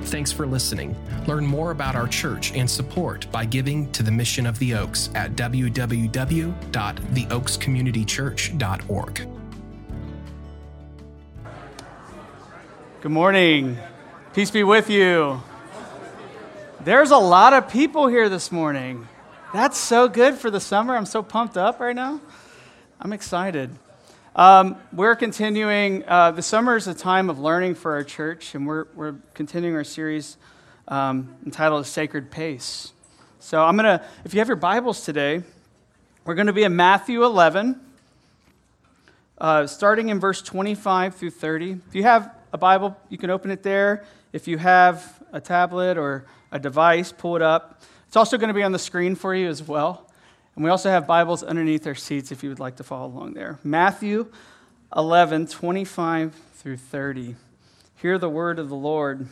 Thanks for listening. Learn more about our church and support by giving to the Mission of the Oaks at www.theoakscommunitychurch.org. Good morning. Peace be with you. There's a lot of people here this morning. That's so good for the summer. I'm so pumped up right now. I'm excited. We're continuing. The summer is a time of learning for our church, and we're continuing our series entitled Sacred Pace. So if you have your Bibles today, we're going to be in Matthew 11, starting in verse 25 through 30. If you have a Bible, you can open it there. If you have a tablet or a device, pull it up. It's also going to be on the screen for you as well. And we also have Bibles underneath our seats if you would like to follow along there. Matthew 11, 25 through 30. Hear the word of the Lord.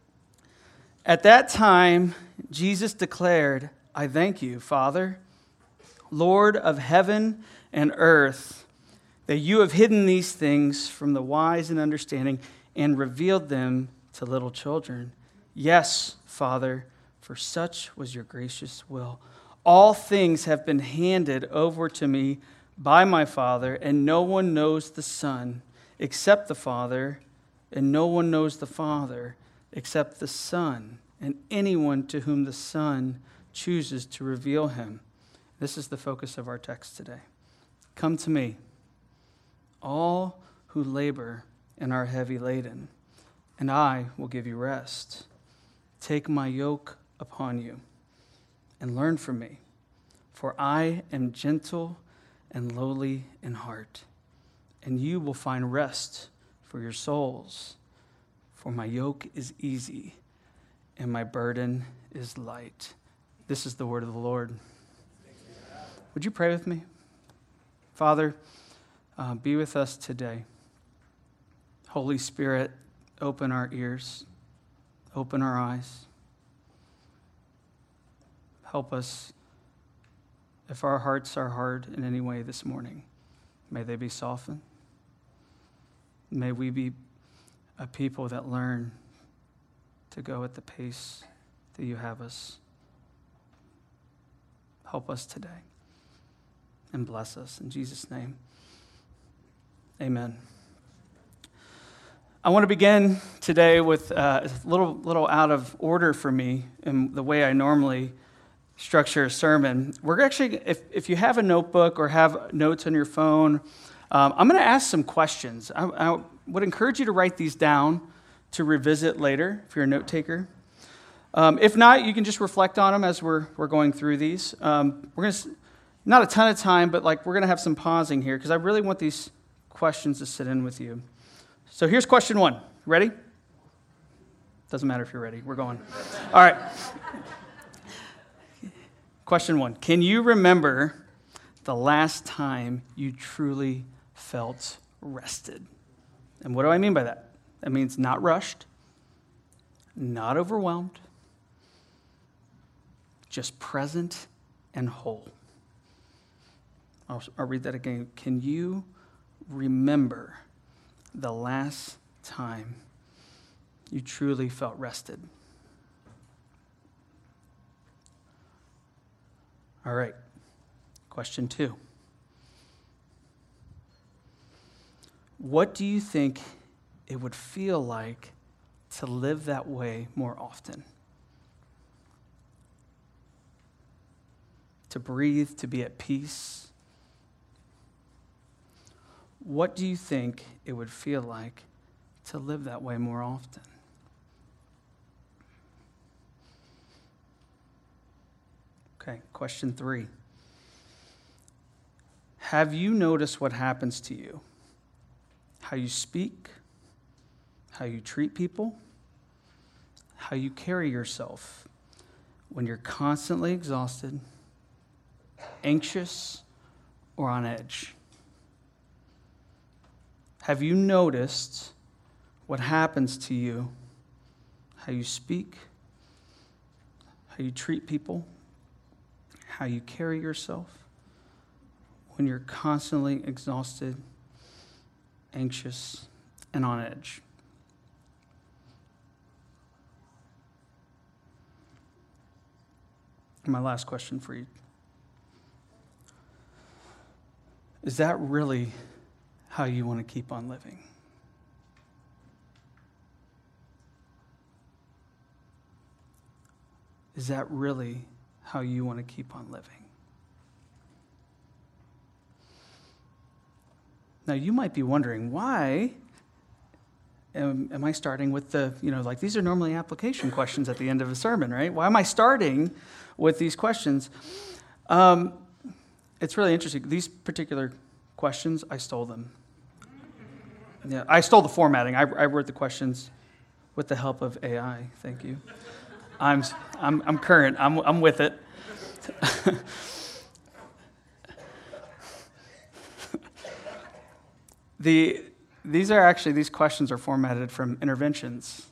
At that time, Jesus declared, I thank you, Father, Lord of heaven and earth, that you have hidden these things from the wise and understanding and revealed them to little children. Yes, Father, for such was your gracious will. All things have been handed over to me by my Father, and no one knows the Son except the Father, and no one knows the Father except the Son, and anyone to whom the Son chooses to reveal him. This is the focus of our text today. Come to me, all who labor and are heavy laden, and I will give you rest. Take my yoke upon you and learn from me, for I am gentle and lowly in heart, and you will find rest for your souls. For my yoke is easy, and my burden is light. This is the word of the Lord. Would you pray with me? Father, be with us today. Holy Spirit, open our ears, open our eyes. Help us if our hearts are hard in any way this morning. May they be softened. May we be a people that learn to go at the pace that you have us. Help us today and bless us. In Jesus' name, amen. I want to begin today with a little out of order for me in the way I normally structure a sermon. We're actually, if you have a notebook or have notes on your phone, I'm going to ask some questions. I would encourage you to write these down to revisit later if you're a note taker. If not, you can just reflect on them as we're going through these. We're going to, not a ton of time, but we're going to have some pausing here because I really want these questions to sit in with you. So here's question 1. Ready? Doesn't matter if you're ready. We're going. All right. Question 1. Can you remember the last time you truly felt rested? And what do I mean by that? That means not rushed, not overwhelmed, just present and whole. I'll read that again. Can you remember the last time you truly felt rested? All right. Question 2. What do you think it would feel like to live that way more often? To breathe, to be at peace? What do you think it would feel like to live that way more often? Okay, question 3. Have you noticed what happens to you? How you speak, how you treat people, how you carry yourself when you're constantly exhausted, anxious, or on edge? Have you noticed what happens to you, how you speak, how you treat people, how you carry yourself when you're constantly exhausted, anxious, and on edge? My last question for you. Is that really how you want to keep on living? Is that really how you want to keep on living? Now, you might be wondering, why am I starting with these are normally application questions at the end of a sermon, right? Why am I starting with these questions? It's really interesting. These particular questions, I stole them. Yeah, I stole the formatting. I wrote the questions with the help of AI. Thank you. I'm current. I'm with it. These questions are formatted from Interventions.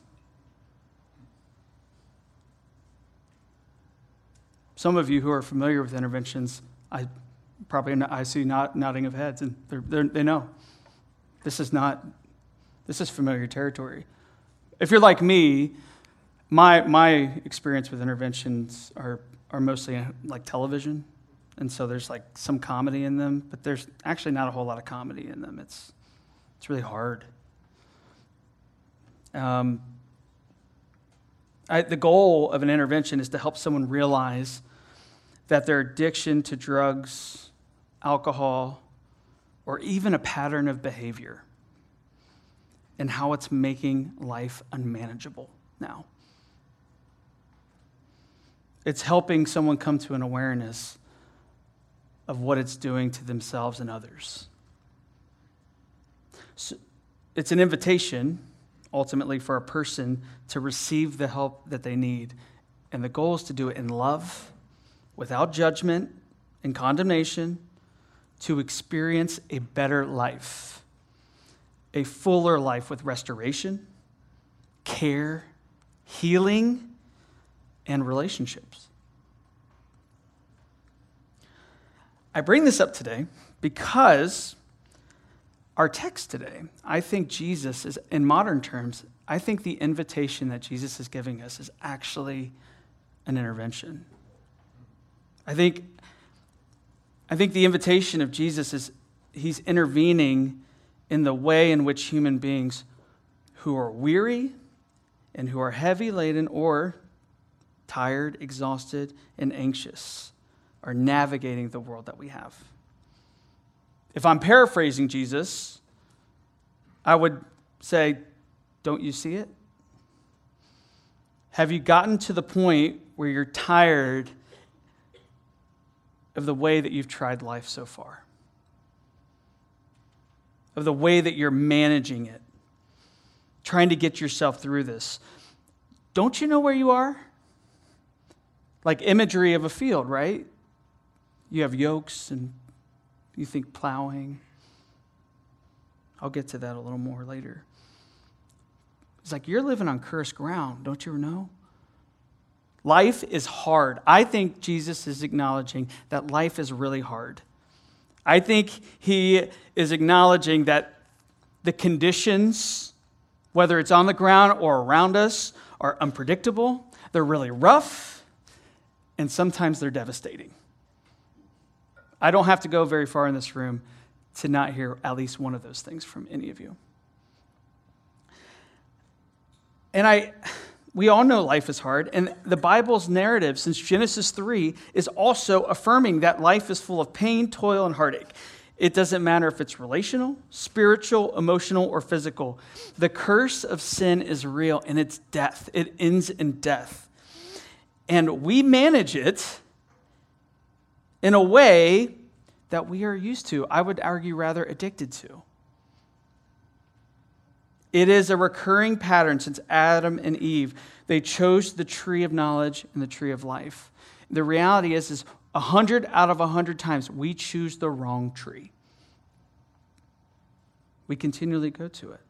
Some of you who are familiar with Interventions, I see nodding of heads, and they know. This is familiar territory. If you're like me, my experience with Interventions are mostly like television, and so there's like some comedy in them, but there's actually not a whole lot of comedy in them. It's really hard. The goal of an intervention is to help someone realize that their addiction to drugs, alcohol, or even a pattern of behavior, and how it's making life unmanageable now. It's helping someone come to an awareness of what it's doing to themselves and others. So it's an invitation, ultimately, for a person to receive the help that they need. And the goal is to do it in love, without judgment and condemnation, to experience a better life, a fuller life with restoration, care, healing, and relationships. I bring this up today because our text today, I think Jesus is, in modern terms, I think the invitation that Jesus is giving us is actually an intervention. I think the invitation of Jesus is he's intervening in the way in which human beings who are weary and who are heavy laden or tired, exhausted, and anxious are navigating the world that we have. If I'm paraphrasing Jesus, I would say, don't you see it? Have you gotten to the point where you're tired of the way that you've tried life so far? Of the way that you're managing it, trying to get yourself through this? Don't you know where you are? Like imagery of a field, right? You have yokes and you think plowing. I'll get to that a little more later. It's like you're living on cursed ground, don't you know? Life is hard. I think Jesus is acknowledging that life is really hard. I think he is acknowledging that the conditions, whether it's on the ground or around us, are unpredictable. They're really rough, and sometimes they're devastating. I don't have to go very far in this room to not hear at least one of those things from any of you. And we all know life is hard, and the Bible's narrative since Genesis 3 is also affirming that life is full of pain, toil, and heartache. It doesn't matter if it's relational, spiritual, emotional, or physical. The curse of sin is real, and it's death. It ends in death. And we manage it in a way that we are used to, I would argue rather addicted to. It is a recurring pattern since Adam and Eve. They chose the tree of knowledge and the tree of life. The reality is 100 out of 100 times we choose the wrong tree. We continually go to it.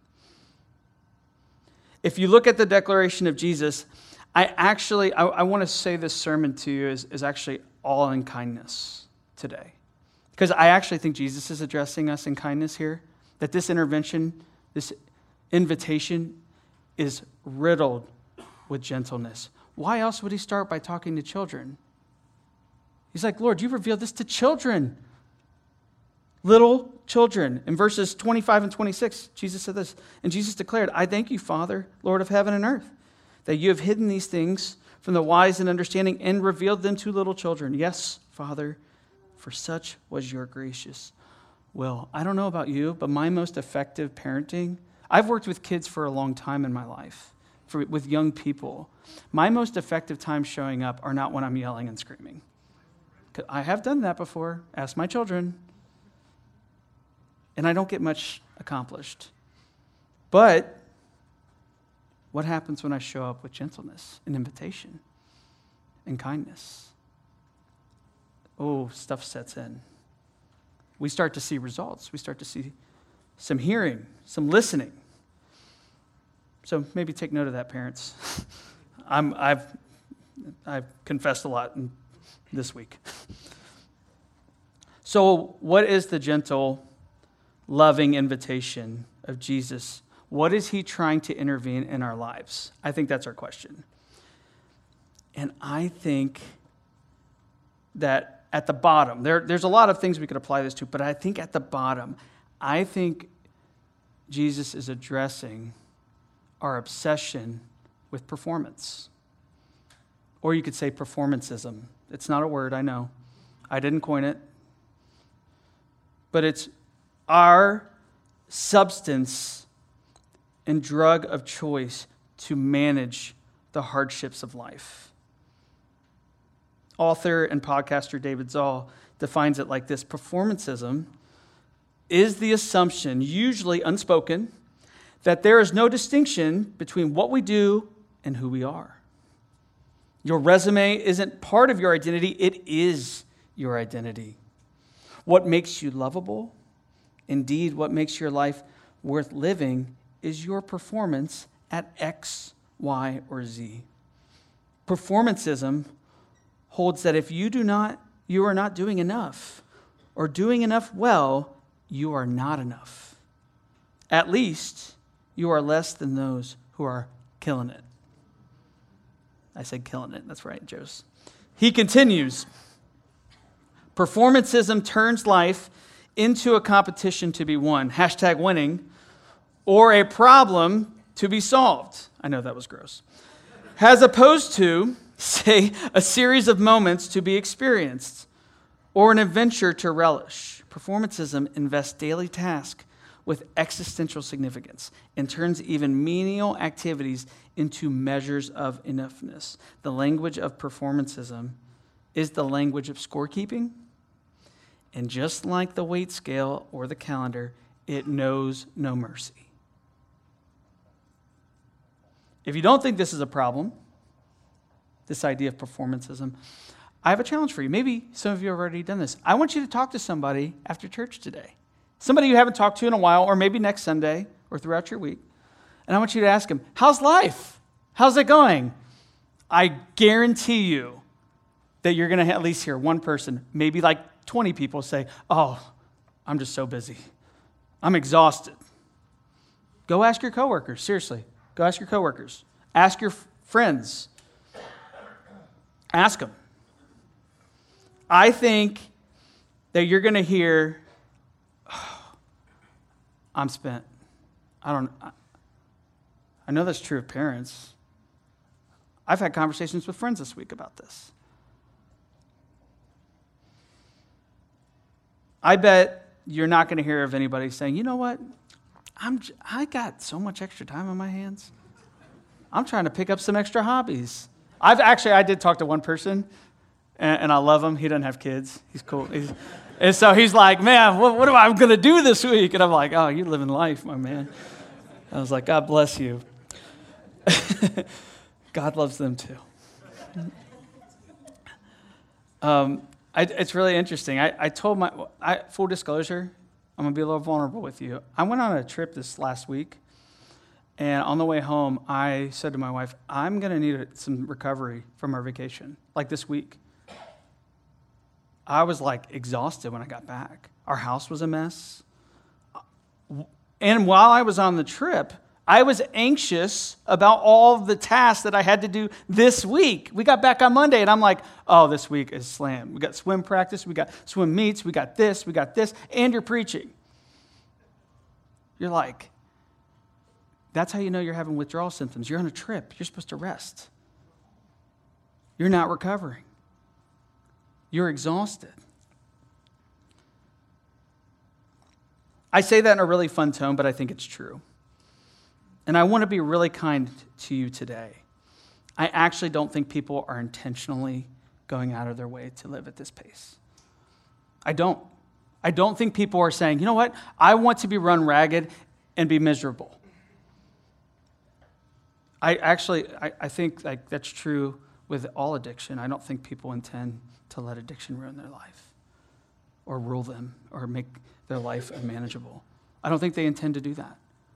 If you look at the declaration of Jesus, I want to say this sermon to you is actually all in kindness today. Because I actually think Jesus is addressing us in kindness here. That this intervention, this invitation is riddled with gentleness. Why else would he start by talking to children? He's like, Lord, you've revealed this to children. Little children. In verses 25 and 26, Jesus said this, and Jesus declared, I thank you, Father, Lord of heaven and earth, that you have hidden these things from the wise and understanding and revealed them to little children. Yes, Father, for such was your gracious will. I don't know about you, but my most effective parenting, I've worked with kids for a long time in my life, with young people. My most effective times showing up are not when I'm yelling and screaming. I have done that before. Ask my children. And I don't get much accomplished. But what happens when I show up with gentleness and invitation and kindness? Oh, stuff sets in. We start to see results. We start to see some hearing, some listening. So maybe take note of that, parents. I've confessed a lot this week. So what is the gentle, loving invitation of Jesus? What is he trying to intervene in our lives? I think that's our question. And I think that at the bottom, there's a lot of things we could apply this to, but I think at the bottom, I think Jesus is addressing our obsession with performance. Or you could say performancism. It's not a word, I know. I didn't coin it. But it's our substance and drug of choice to manage the hardships of life. Author and podcaster David Zoll defines it like this: performancism is the assumption, usually unspoken, that there is no distinction between what we do and who we are. Your resume isn't part of your identity, it is your identity. What makes you lovable, indeed what makes your life worth living, is your performance at X, Y, or Z. Performancism holds that if you are not doing enough, or doing enough well, you are not enough. At least, you are less than those who are killing it. I said killing it. That's right, Jose. He continues, performancism turns life into a competition to be won, #winning, or a problem to be solved. I know that was gross. As opposed to, say, a series of moments to be experienced, or an adventure to relish. Performancism invests daily tasks with existential significance and turns even menial activities into measures of enoughness. The language of performancism is the language of scorekeeping, and just like the weight scale or the calendar, it knows no mercy. If you don't think this is a problem, this idea of performancism, I have a challenge for you. Maybe some of you have already done this. I want you to talk to somebody after church today. Somebody you haven't talked to in a while, or maybe next Sunday, or throughout your week. And I want you to ask them, how's life? How's it going? I guarantee you that you're going to at least hear one person, maybe like 20 people say, oh, I'm just so busy. I'm exhausted. Go ask your coworkers, seriously. Go ask your coworkers. Ask your friends. Ask them. I think that you're going to hear, I'm spent. I know that's true of parents. I've had conversations with friends this week about this. I bet you're not going to hear of anybody saying, you know what? I got so much extra time on my hands. I'm trying to pick up some extra hobbies. I did talk to one person, and I love him. He doesn't have kids. He's cool. And so he's like, man, what am I going to do this week? And I'm like, oh, you're living life, my man. I was like, God bless you. God loves them too. It's really interesting. I told full disclosure, I'm going to be a little vulnerable with you. I went on a trip this last week, and on the way home, I said to my wife, I'm going to need some recovery from our vacation, like this week. I was like exhausted when I got back. Our house was a mess. And while I was on the trip, I was anxious about all the tasks that I had to do this week. We got back on Monday, and I'm like, oh, this week is slammed. We got swim practice, we got swim meets, we got this, and you're preaching. You're like, that's how you know you're having withdrawal symptoms. You're on a trip. You're supposed to rest. You're not recovering. You're exhausted. I say that in a really fun tone, but I think it's true. And I want to be really kind to you today. I actually don't think people are intentionally going out of their way to live at this pace. I don't. I don't think people are saying, you know what, I want to be run ragged and be miserable. I think like that's true with all addiction. I don't think people intend to let addiction ruin their life or rule them or make their life unmanageable. I don't think they intend to do that.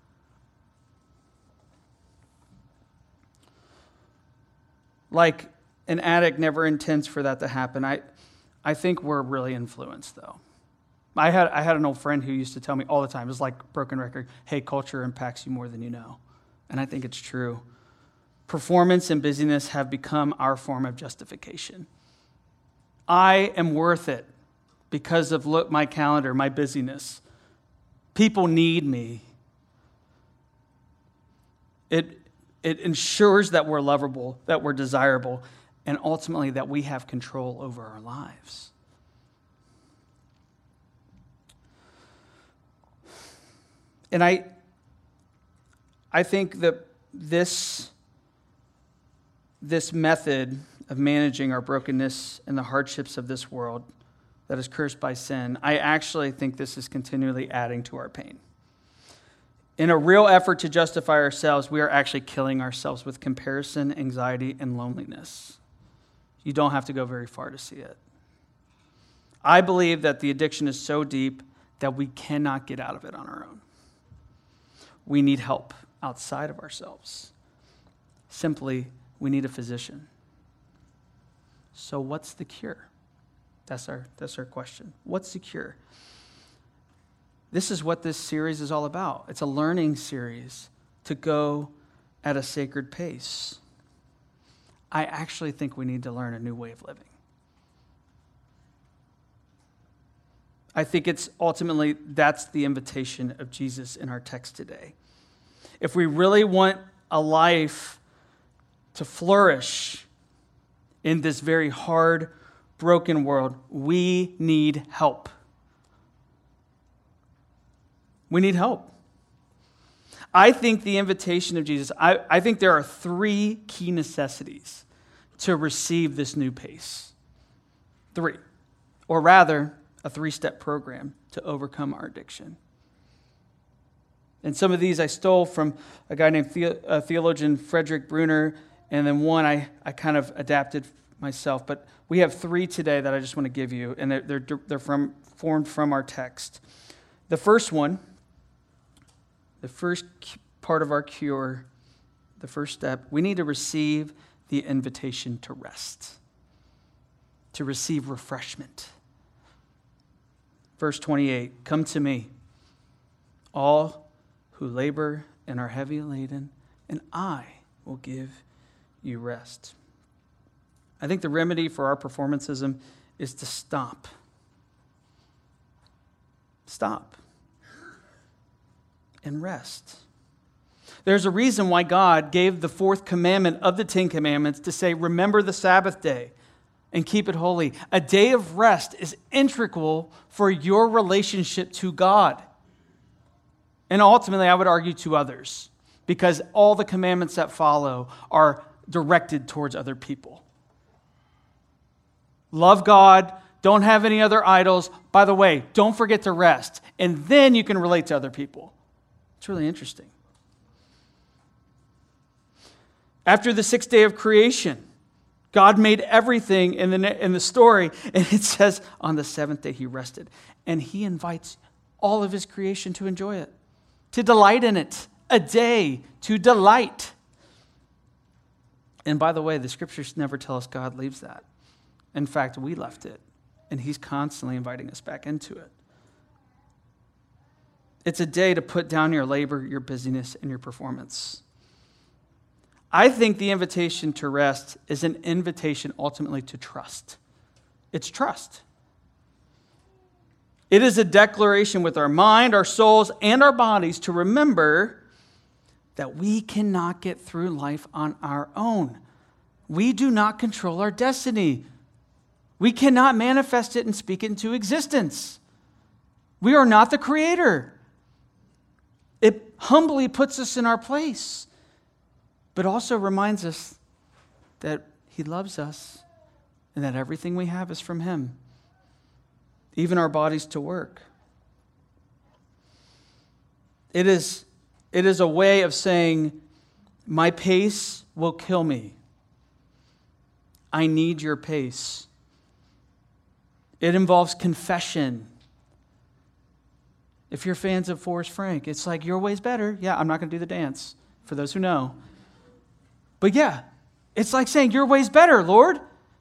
Like an addict never intends for that to happen. I think we're really influenced, though. I had an old friend who used to tell me all the time, it was like broken record, hey, culture impacts you more than you know. And I think it's true. Performance and busyness have become our form of justification. I am worth it because of my calendar, my busyness. People need me. It ensures that we're lovable, that we're desirable, and ultimately that we have control over our lives. And I think that this method of managing our brokenness and the hardships of this world that is cursed by sin, I actually think this is continually adding to our pain. In a real effort to justify ourselves, we are actually killing ourselves with comparison, anxiety, and loneliness. You don't have to go very far to see it. I believe that the addiction is so deep that we cannot get out of it on our own. We need help outside of ourselves. Simply, we need a physician. So what's the cure? That's our question. What's the cure? This is what this series is all about. It's a learning series to go at a sacred pace. I actually think we need to learn a new way of living. I think it's ultimately, that's the invitation of Jesus in our text today. If we really want a life to flourish in this very hard, broken world, we need help. We need help. I think the invitation of Jesus, I think there are 3 key necessities to receive this new pace. 3. Or rather, a 3-step program to overcome our addiction. And some of these I stole from a guy named theologian Frederick Bruner, and then one I kind of adapted myself. But we have 3 today that I just want to give you, and they're formed from our text. The first one, the first part of our cure, the first step, we need to receive the invitation to rest, to receive refreshment. Verse 28, come to me, all who labor and are heavy laden, and I will give you rest. I think the remedy for our performancism is to stop. Stop. And rest. There's a reason why God gave the 4th commandment of the 10 commandments to say, remember the Sabbath day and keep it holy. A day of rest is integral for your relationship to God. And ultimately, I would argue to others, because all the commandments that follow are directed towards other people. Love God, don't have any other idols. By the way, don't forget to rest. And then you can relate to other people. It's really interesting. After the 6th day of creation, God made everything in the story, and it says on the 7th day he rested. And he invites all of his creation to enjoy it, to delight in it, a day to delight. And by the way, the scriptures never tell us God leaves that. In fact, we left it, and he's constantly inviting us back into it. It's a day to put down your labor, your busyness, and your performance. I think the invitation to rest is an invitation ultimately to trust. It's trust. It is a declaration with our mind, our souls, and our bodies to remember that we cannot get through life on our own. We do not control our destiny. We cannot manifest it and speak it into existence. We are not the creator. It humbly puts us in our place, but also reminds us that he loves us and that everything we have is from him, even our bodies to work. It is a way of saying, my pace will kill me. I need your pace. It involves confession. If you're fans of Forrest Frank, it's like, your way's better. Yeah, I'm not going to do the dance, for those who know. But yeah, it's like saying, your way's better, Lord.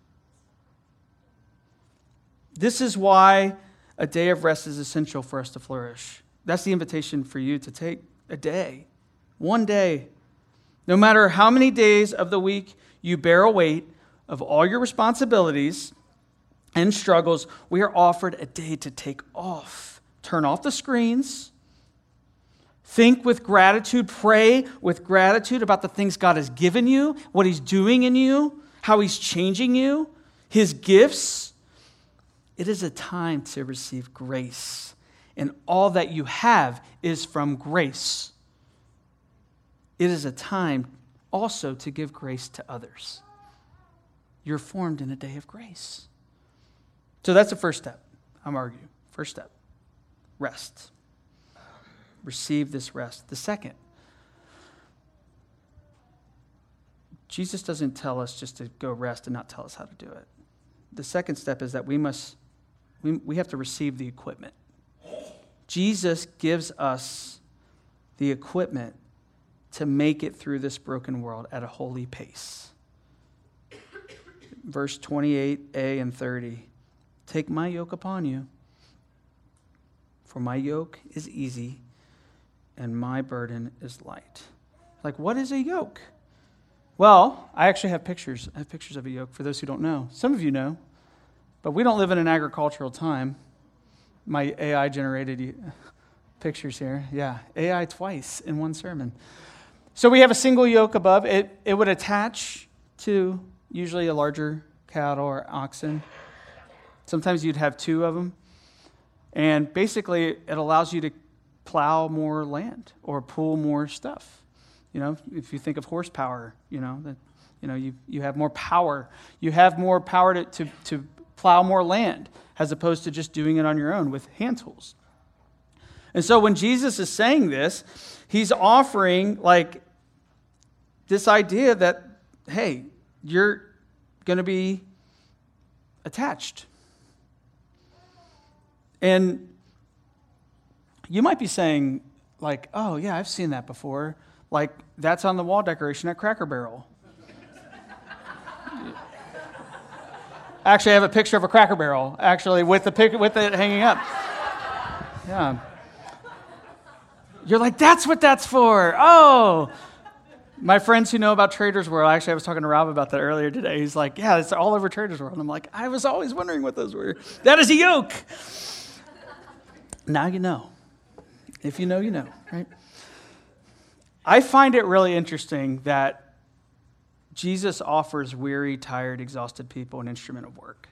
This is why a day of rest is essential for us to flourish. That's the invitation for you to take a day, one day. No matter how many days of the week you bear a weight of all your responsibilities and struggles, we are offered a day to take off. Turn off the screens. Think with gratitude. Pray with gratitude about the things God has given you, what he's doing in you, how he's changing you, his gifts. It is a time to receive grace, and all that you have is from grace. It is a time also to give grace to others. You're formed in a day of grace. So that's the first step, I'm arguing. First step, rest. Receive this rest. The second, Jesus doesn't tell us just to go rest and not tell us how to do it. The second step is that we have to receive the equipment. Jesus gives us the equipment to make it through this broken world at a holy pace. Verse 28a and 30. Take my yoke upon you, for my yoke is easy and my burden is light. Like, what is a yoke? Well, I actually have pictures. I have pictures of a yoke for those who don't know. Some of you know, but we don't live in an agricultural time. My AI generated pictures here. Yeah, AI twice in one sermon. So we have a single yoke above. It would attach to usually a larger cattle or oxen. Sometimes you'd have two of them. And basically, it allows you to plow more land or pull more stuff. You know, if you think of horsepower, you have more power. You have more power to plow more land as opposed to just doing it on your own with hand tools. And so when Jesus is saying this, he's offering like this idea that, hey, you're going to be attached. And you might be saying, like, oh, yeah, I've seen that before. Like, that's on the wall decoration at Cracker Barrel. Actually, I have a picture of a Cracker Barrel, actually, with it hanging up. Yeah. You're like, that's what that's for. Oh. My friends who know about Trader's World, actually, I was talking to Rob about that earlier today. He's like, yeah, it's all over Trader's World. I'm like, I was always wondering what those were. That is a yoke. Now you know. If you know, you know, right? I find it really interesting that Jesus offers weary, tired, exhausted people an instrument of work.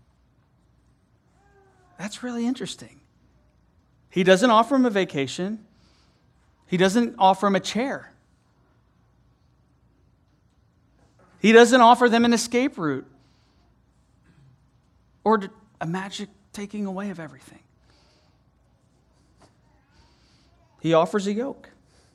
That's really interesting. He doesn't offer them a vacation. He doesn't offer them a chair. He doesn't offer them an escape route or a magic taking away of everything. He offers a yoke.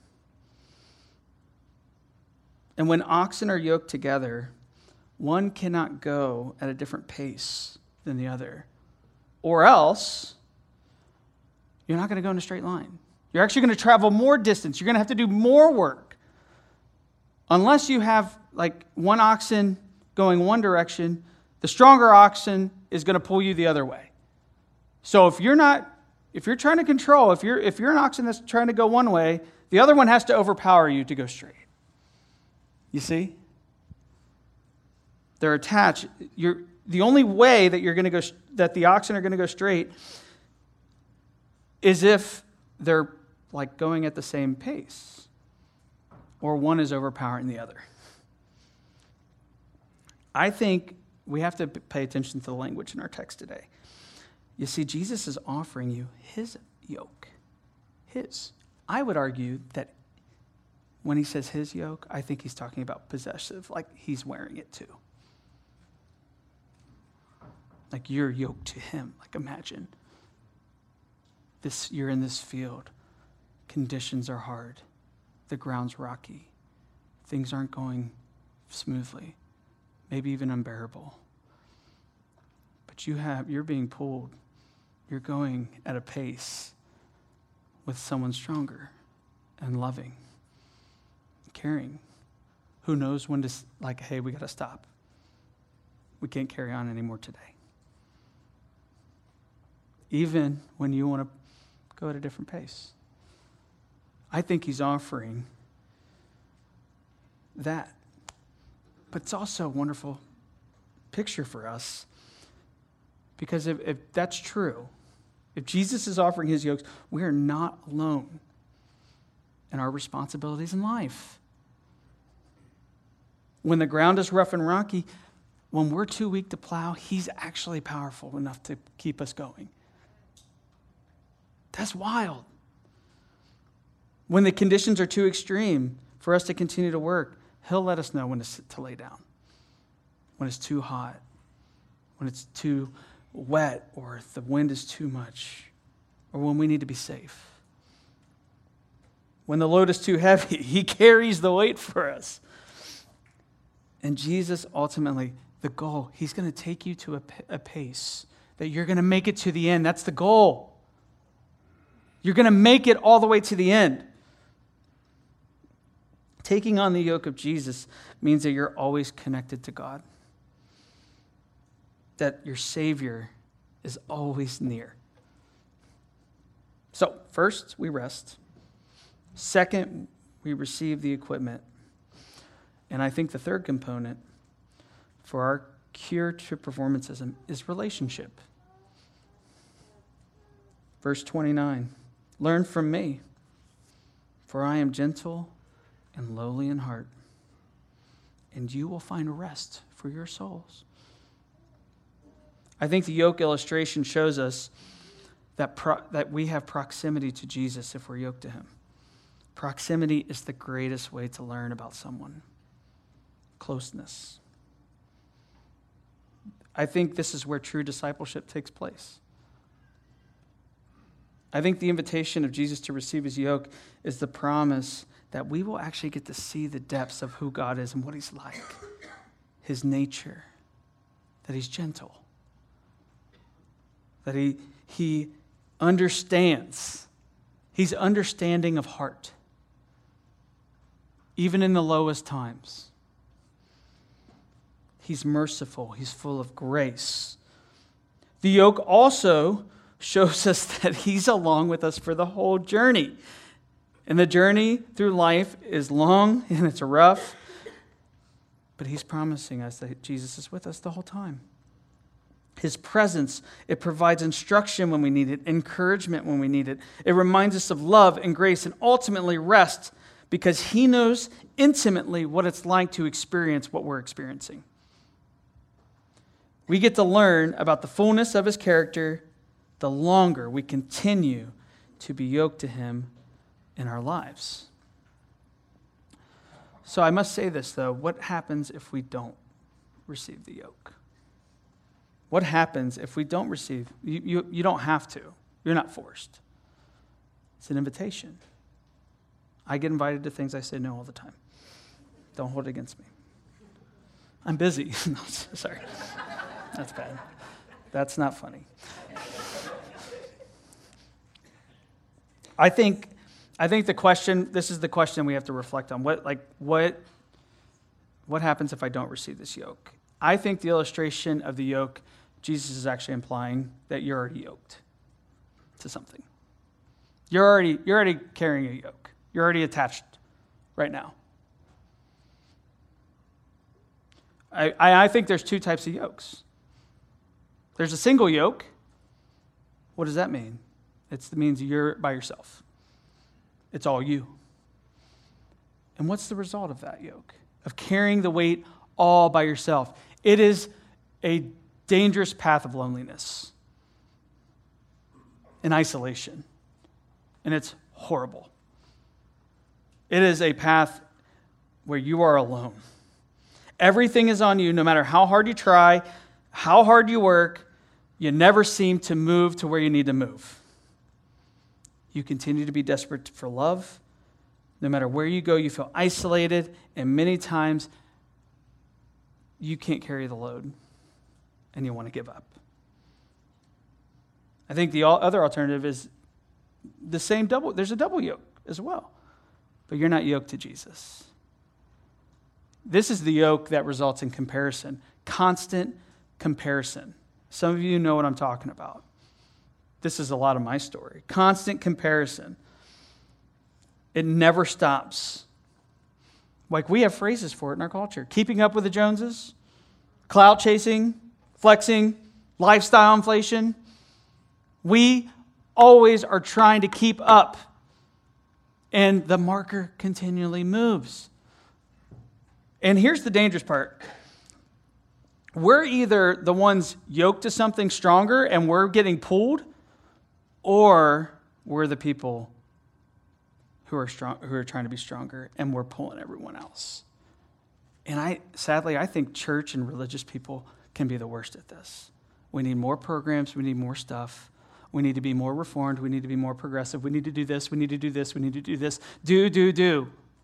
And when oxen are yoked together, one cannot go at a different pace than the other. Or else, you're not going to go in a straight line. You're actually going to travel more distance. You're going to have to do more work. Unless you have like one oxen going one direction, the stronger oxen is going to pull you the other way. So if you're not If you're trying to control, if you're an oxen that's trying to go one way, the other one has to overpower you to go straight. You see? They're attached. The only way that you're going to go, that the oxen are going to go straight, is if they're like going at the same pace, or one is overpowering the other. I think we have to pay attention to the language in our text today. You see, Jesus is offering you his yoke. His. I would argue that when he says his yoke, I think he's talking about possessive, like he's wearing it too. Like you're yoked to him. Like imagine this, you're in this field. Conditions are hard. The ground's rocky. Things aren't going smoothly. Maybe even unbearable. But you're being pulled. You're going at a pace with someone stronger and loving, caring, who knows when to, like, hey, we got to stop. We can't carry on anymore today. Even when you want to go at a different pace. I think he's offering that. But it's also a wonderful picture for us, because if that's true, if Jesus is offering his yokes, we are not alone in our responsibilities in life. When the ground is rough and rocky, when we're too weak to plow, he's actually powerful enough to keep us going. That's wild. When the conditions are too extreme for us to continue to work, he'll let us know when to lay down, when it's too hot, when it's too wet, or if the wind is too much, or when we need to be safe. When the load is too heavy, he carries the weight for us. And Jesus ultimately, the goal, he's going to take you to a pace that you're going to make it to the end. That's the goal. You're going to make it all the way to the end. Taking on the yoke of Jesus means that you're always connected to God. That your Savior is always near. So, first, we rest. Second, we receive the equipment. And I think the third component for our cure to performanceism is relationship. Verse 29, learn from me, for I am gentle and lowly in heart, and you will find rest for your souls. I think the yoke illustration shows us that we have proximity to Jesus if we're yoked to him. Proximity is the greatest way to learn about someone. Closeness. I think this is where true discipleship takes place. I think the invitation of Jesus to receive his yoke is the promise that we will actually get to see the depths of who God is and what he's like, his nature, that he's gentle, that he understands. He's understanding of heart, even in the lowest times. He's merciful. He's full of grace. The yoke also shows us that he's along with us for the whole journey. And the journey through life is long and it's rough, but he's promising us that Jesus is with us the whole time. His presence, it provides instruction when we need it, encouragement when we need it. It reminds us of love and grace and ultimately rest, because he knows intimately what it's like to experience what we're experiencing. We get to learn about the fullness of his character the longer we continue to be yoked to him in our lives. So I must say this, though. What happens if we don't receive the yoke? What happens if we don't receive? You don't have to. You're not forced. It's an invitation. I get invited to things I say no all the time. Don't hold it against me. I'm busy. No, sorry. That's bad. That's not funny. I think the question, this is the question we have to reflect on. What happens if I don't receive this yoke? I think the illustration of the yoke, Jesus is actually implying that you're already yoked. to something. You're already carrying a yoke. You're already attached right now. I think there's two types of yokes. There's a single yoke. What does that mean? It means you're by yourself. It's all you. And what's the result of that yoke? Of carrying the weight all by yourself. It is a dangerous path of loneliness and isolation. And it's horrible. It is a path where you are alone. Everything is on you, no matter how hard you try, how hard you work, you never seem to move to where you need to move. You continue to be desperate for love. No matter where you go, you feel isolated, and many times you can't carry the load, and you want to give up. I think the other alternative is the same double. There's a double yoke as well, but you're not yoked to Jesus. This is the yoke that results in comparison, constant comparison. Some of you know what I'm talking about. This is a lot of my story. Constant comparison. It never stops. Like, we have phrases for it in our culture. Keeping up with the Joneses, clout chasing, flexing, lifestyle inflation. We always are trying to keep up. And the marker continually moves. And here's the dangerous part. We're either the ones yoked to something stronger and we're getting pulled, or we're the people who are trying to be stronger and we're pulling everyone else. And sadly, I think church and religious people can be the worst at this. We need more programs. We need more stuff. We need to be more reformed. We need to be more progressive. We need to do this. We need to do this. We need to do this. Do.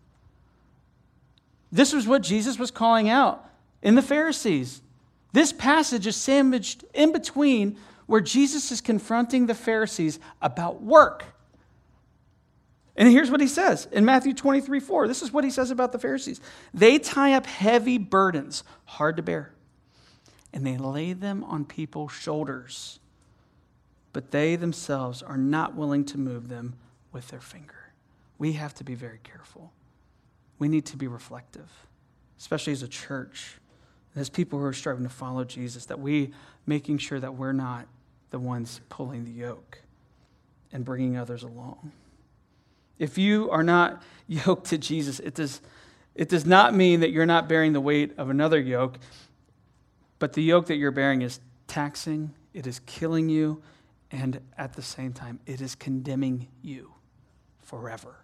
This was what Jesus was calling out in the Pharisees. This passage is sandwiched in between where Jesus is confronting the Pharisees about work. And here's what he says in Matthew 23:4. This is what he says about the Pharisees. They tie up heavy burdens, hard to bear, and they lay them on people's shoulders, but they themselves are not willing to move them with their finger. We have to be very careful. We need to be reflective, especially as a church, as people who are striving to follow Jesus, that we making sure that we're not the ones pulling the yoke and bringing others along. If you are not yoked to Jesus, it does not mean that you're not bearing the weight of another yoke, but the yoke that you're bearing is taxing, it is killing you, and at the same time, it is condemning you forever.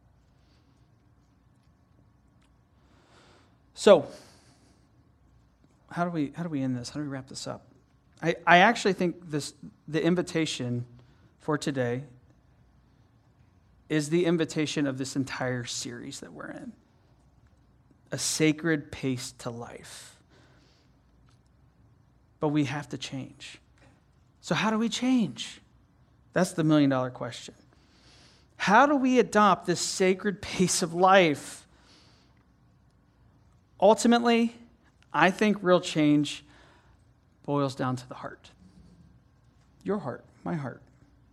So, how do we end this? How do we wrap this up? I actually think the invitation for today is the invitation of this entire series that we're in. A sacred pace to life. But we have to change. So how do we change? That's the million-dollar question. How do we adopt this sacred pace of life? Ultimately, I think real change boils down to the heart. Your heart, my heart.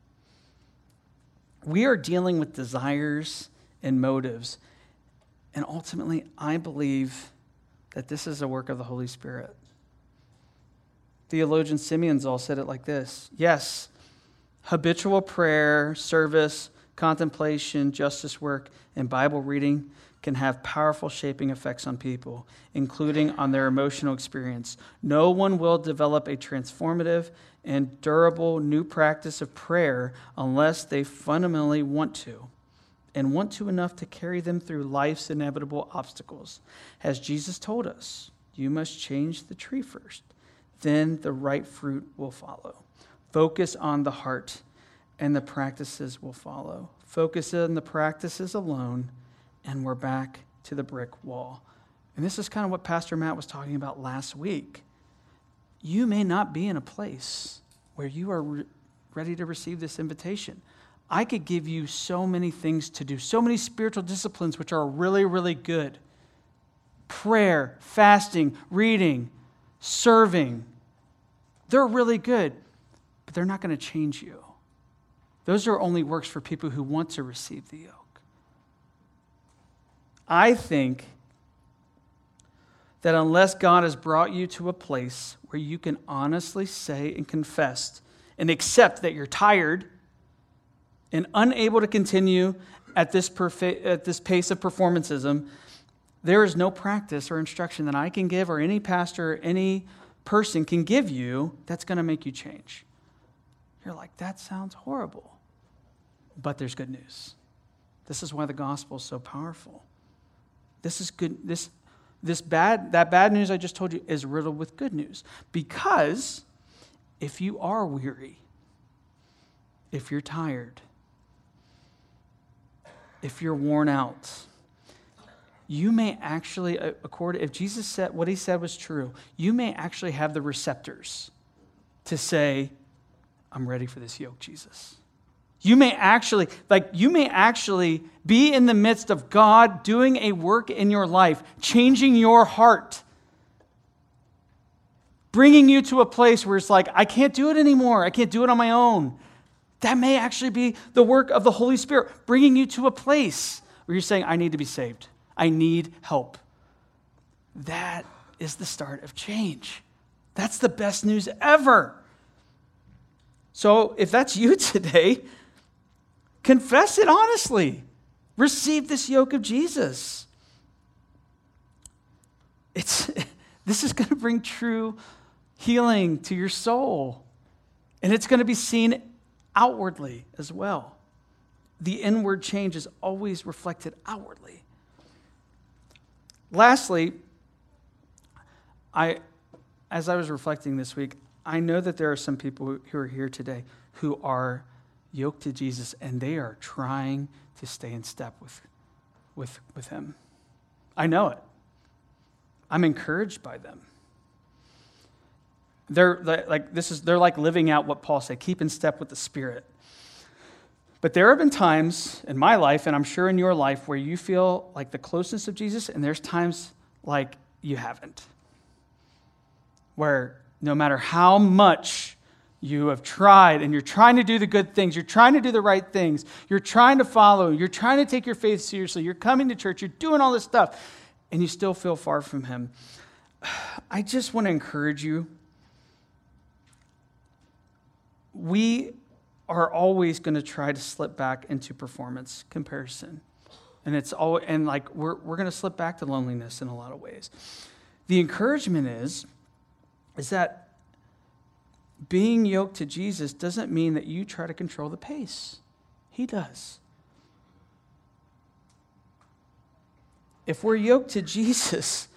We are dealing with desires and motives, and ultimately, I believe that this is a work of the Holy Spirit. Theologian Simeon Zoll said it like this: yes, habitual prayer, service, contemplation, justice work, and Bible reading can have powerful shaping effects on people, including on their emotional experience. No one will develop a transformative and durable new practice of prayer unless they fundamentally want to, and want to enough to carry them through life's inevitable obstacles. As Jesus told us, you must change the tree first, then the right fruit will follow. Focus on the heart, and the practices will follow. Focus on the practices alone, and we're back to the brick wall. And this is kind of what Pastor Matt was talking about last week. You may not be in a place where you are ready to receive this invitation. I could give you so many things to do, so many spiritual disciplines which are really, really good. Prayer, fasting, reading, serving. They're really good, but they're not going to change you. Those are only works for people who want to receive the yoke. I think that unless God has brought you to a place where you can honestly say and confess and accept that you're tired and unable to continue at this pace of performancism, there is no practice or instruction that I can give or any pastor or any person can give you that's going to make you change. You're like, that sounds horrible. But there's good news. This is why the gospel is so powerful. This is good. That bad news I just told you is riddled with good news. Because if you are weary, if you're tired, if you're worn out, you may actually, if Jesus said what he said was true, you may actually have the receptors to say, I'm ready for this yoke, Jesus. You may actually be in the midst of God doing a work in your life, changing your heart, bringing you to a place where it's like, I can't do it anymore. I can't do it on my own. That may actually be the work of the Holy Spirit, bringing you to a place where you're saying, I need to be saved. I need help. That is the start of change. That's the best news ever. So if that's you today, confess it honestly. Receive this yoke of Jesus. This is going to bring true healing to your soul. And it's going to be seen outwardly as well. The inward change is always reflected outwardly. Lastly, as I was reflecting this week, I know that there are some people who are here today who are yoked to Jesus and they are trying to stay in step with him. I know it. I'm encouraged by them. They're like living out what Paul said, keep in step with the Spirit. But there have been times in my life, and I'm sure in your life, where you feel like the closeness of Jesus, and there's times like you haven't. Where no matter how much you have tried, and you're trying to do the good things, you're trying to do the right things, you're trying to follow, you're trying to take your faith seriously, you're coming to church, you're doing all this stuff, and you still feel far from him. I just want to encourage you. We are always going to try to slip back into performance comparison. And we're going to slip back to loneliness in a lot of ways. The encouragement is that being yoked to Jesus doesn't mean that you try to control the pace. He does. If we're yoked to Jesus,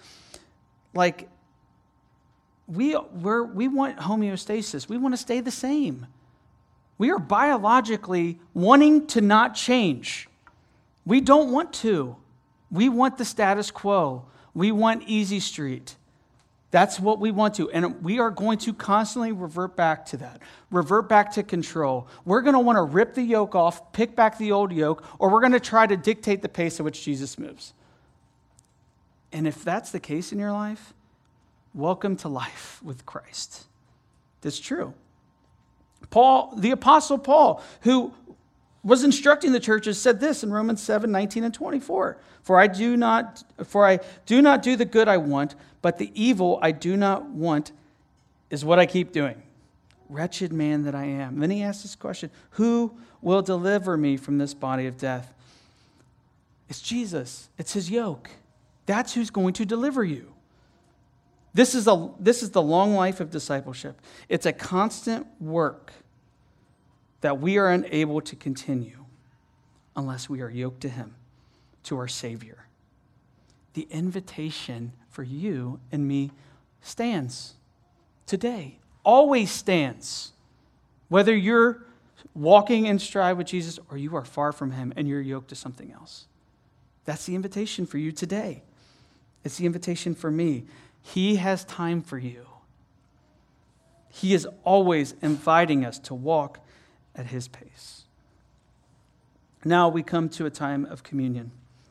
we want homeostasis. We want to stay the same. We are biologically wanting to not change. We don't want to. We want the status quo. We want easy street. That's what we want to. And we are going to constantly revert back to that. Revert back to control. We're going to want to rip the yoke off, pick back the old yoke, or we're going to try to dictate the pace at which Jesus moves. And if that's the case in your life, welcome to life with Christ. That's true. Paul, the Apostle Paul, who was instructing the churches, said this in Romans 7:19 and 24. For I do not do the good I want, but the evil I do not want is what I keep doing. Wretched man that I am. And then he asks this question, who will deliver me from this body of death? It's Jesus. It's his yoke. That's who's going to deliver you. This is the long life of discipleship. It's a constant work that we are unable to continue unless we are yoked to him, to our Savior. The invitation for you and me stands today, always stands. Whether you're walking in stride with Jesus or you are far from him and you're yoked to something else. That's the invitation for you today. It's the invitation for me. He has time for you. He is always inviting us to walk at his pace. Now we come to a time of communion.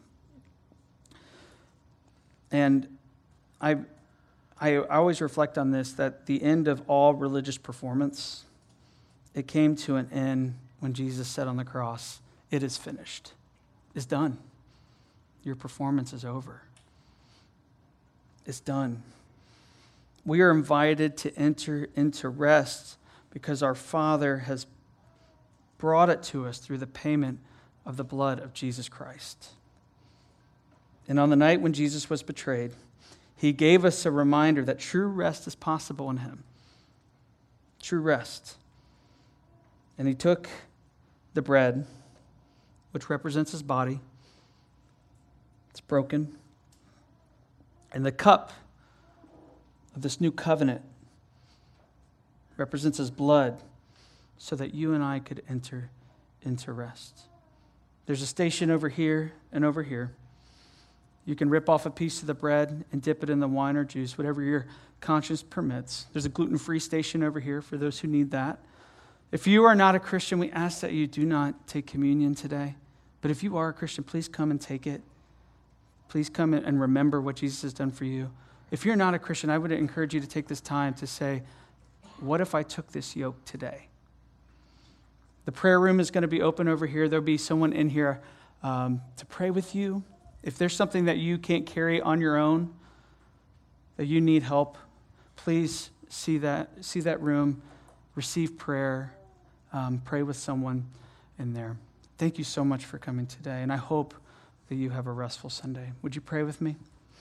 And I always reflect on this, that the end of all religious performance, it came to an end when Jesus said on the cross, "It is finished." It's done. Your performance is over. It's done. We are invited to enter into rest because our Father has brought it to us through the payment of the blood of Jesus Christ. And on the night when Jesus was betrayed, he gave us a reminder that true rest is possible in him. True rest. And he took the bread, which represents his body. It's broken. And the cup of this new covenant represents his blood so that you and I could enter into rest. There's a station over here and over here. You can rip off a piece of the bread and dip it in the wine or juice, whatever your conscience permits. There's a gluten-free station over here for those who need that. If you are not a Christian, we ask that you do not take communion today. But if you are a Christian, please come and take it. Please come and remember what Jesus has done for you. If you're not a Christian, I would encourage you to take this time to say, what if I took this yoke today? The prayer room is going to be open over here. There'll be someone in here to pray with you. If there's something that you can't carry on your own, that you need help, please see that room, receive prayer, pray with someone in there. Thank you so much for coming today, and I hope that you have a restful Sunday. Would you pray with me?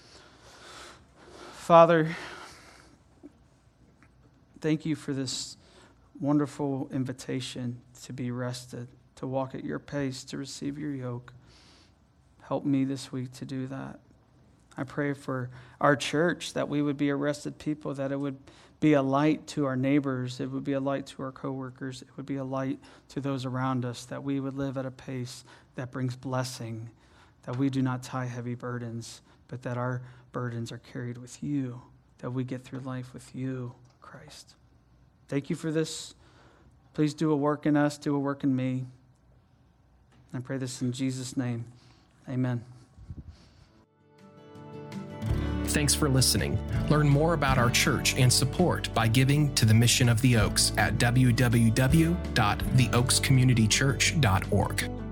Father, thank you for this wonderful invitation to be rested, to walk at your pace, to receive your yoke. Help me this week to do that. I pray for our church that we would be a rested people, that it would be a light to our neighbors, it would be a light to our coworkers, it would be a light to those around us, that we would live at a pace that brings blessing, that we do not tie heavy burdens, but that our burdens are carried with you, that we get through life with you, Christ. Thank you for this. Please do a work in us, do a work in me. I pray this in Jesus' name. Amen. Thanks for listening. Learn more about our church and support by giving to the Mission of the Oaks at www.theoakscommunitychurch.org.